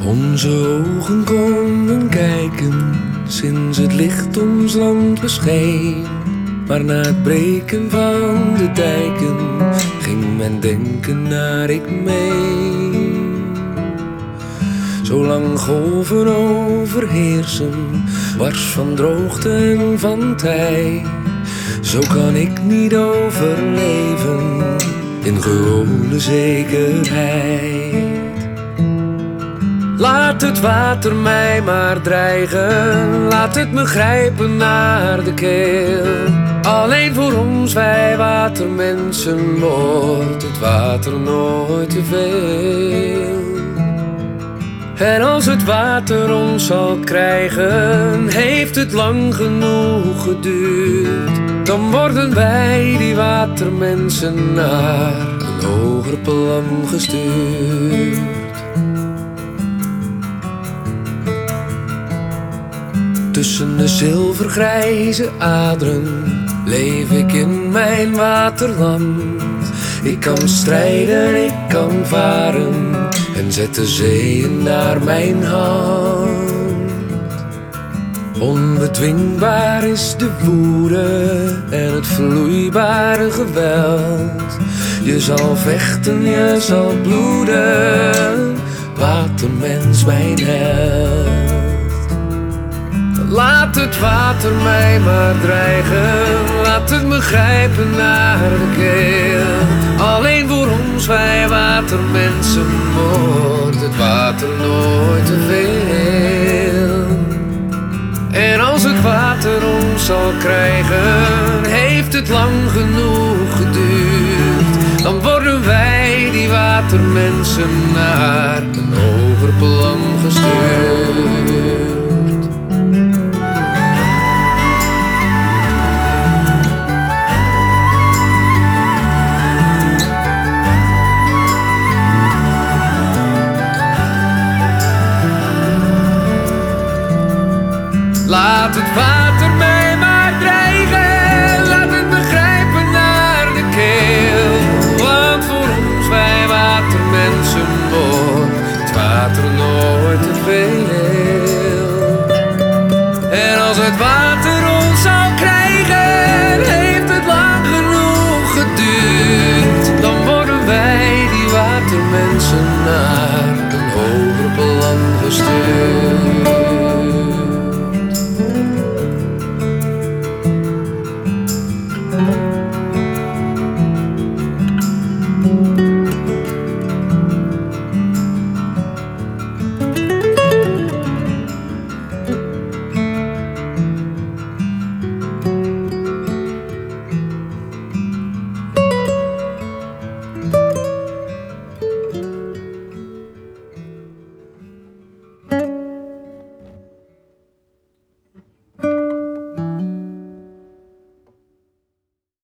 Onze ogen konden kijken sinds het licht ons land bescheen. Maar na het breken van de dijken ging mijn denken naar ik mee. Zolang golven overheersen, wars van droogte en van tij, zo kan ik niet overleven in gewone zekerheid. Laat het water mij maar dreigen, laat het me grijpen naar de keel. Alleen voor ons, wij watermensen, wordt het water nooit te veel. En als het water ons zal krijgen, heeft het lang genoeg geduurd. Dan worden wij, die watermensen, naar een hoger plan gestuurd. Tussen de zilvergrijze aderen leef ik in mijn waterland. Ik kan strijden, ik kan varen en zet de zeeën naar mijn hand. Onbedwingbaar is de woede en het vloeibare geweld. Je zal vechten, je zal bloeden, watermens mijn held. Laat het water mij maar dreigen, laat het me grijpen naar de keel. Alleen voor ons, wij watermensen, wordt het water nooit te veel. En als het water ons zal krijgen, heeft het lang genoeg geduurd. Dan worden wij, die watermensen, naar een hoger plan gestuurd. Laat het water mij maar dreigen, laat het me grijpen naar de keel. Want voor ons, wij watermensen, wordt het water nooit te veel. En als het water ons zal krijgen, heeft het lang genoeg geduurd. Dan worden wij, die watermensen, naar een hoger plan gestuurd.